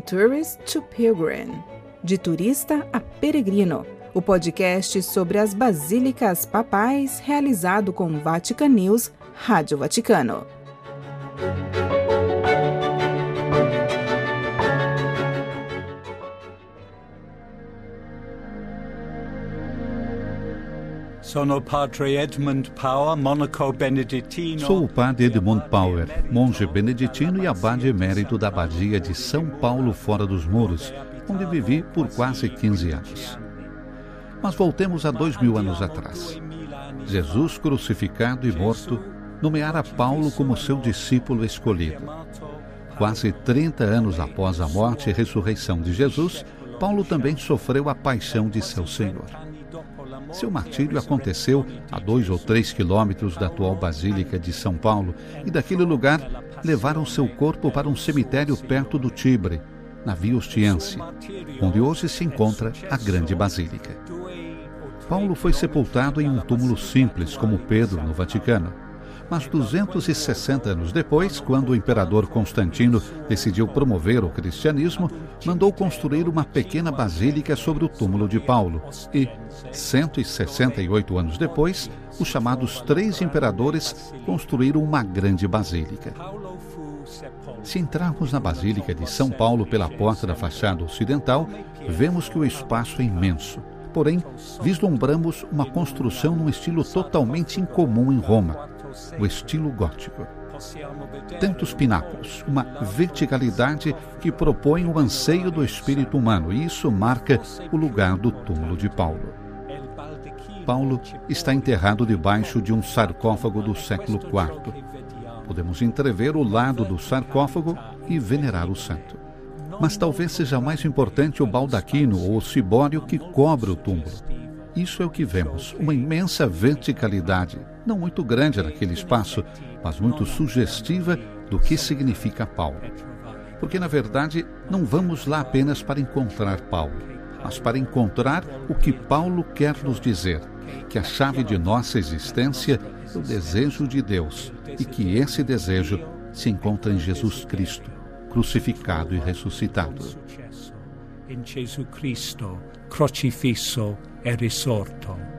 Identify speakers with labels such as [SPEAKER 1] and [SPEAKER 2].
[SPEAKER 1] Tourist to Pilgrim, de turista a peregrino, o podcast sobre as basílicas papais realizado com Vatican News, Rádio Vaticano.
[SPEAKER 2] Sou o padre Edmund Power, monaco beneditino.
[SPEAKER 3] Sou o padre Edmund Power, monge beneditino e abade emérito da abadia de São Paulo fora dos muros, onde vivi por quase 15 anos. Mas voltemos a 2000 anos atrás. Jesus, crucificado e morto, nomeara Paulo como seu discípulo escolhido. Quase 30 anos após a morte e ressurreição de Jesus, Paulo também sofreu a paixão de seu Senhor. Seu martírio aconteceu a 2 ou 3 quilômetros da atual Basílica de São Paulo, e daquele lugar levaram seu corpo para um cemitério perto do Tibre, na Via Ostiense, onde hoje se encontra a Grande Basílica. Paulo foi sepultado em um túmulo simples, como Pedro, no Vaticano. Mas 260 anos depois, quando o imperador Constantino decidiu promover o cristianismo, mandou construir uma pequena basílica sobre o túmulo de Paulo. E, 168 anos depois, os chamados Três Imperadores construíram uma grande basílica. Se entrarmos na Basílica de São Paulo pela porta da fachada ocidental, vemos que o espaço é imenso. Porém, vislumbramos uma construção num estilo totalmente incomum em Roma, o estilo gótico. Tantos pináculos, uma verticalidade que propõe o anseio do espírito humano, e isso marca o lugar do túmulo de Paulo. Paulo está enterrado debaixo de um sarcófago do século IV. Podemos entrever o lado do sarcófago e venerar o santo. Mas talvez seja mais importante o baldaquino ou o cibório que cobre o túmulo. Isso é o que vemos, uma imensa verticalidade, não muito grande naquele espaço, mas muito sugestiva do que significa Paulo. Porque, na verdade, não vamos lá apenas para encontrar Paulo, mas para encontrar o que Paulo quer nos dizer, que a chave de nossa existência é o desejo de Deus, e que esse desejo se encontra em Jesus Cristo, crucificado e ressuscitado.
[SPEAKER 2] In Gesù Cristo, crocifisso e risorto.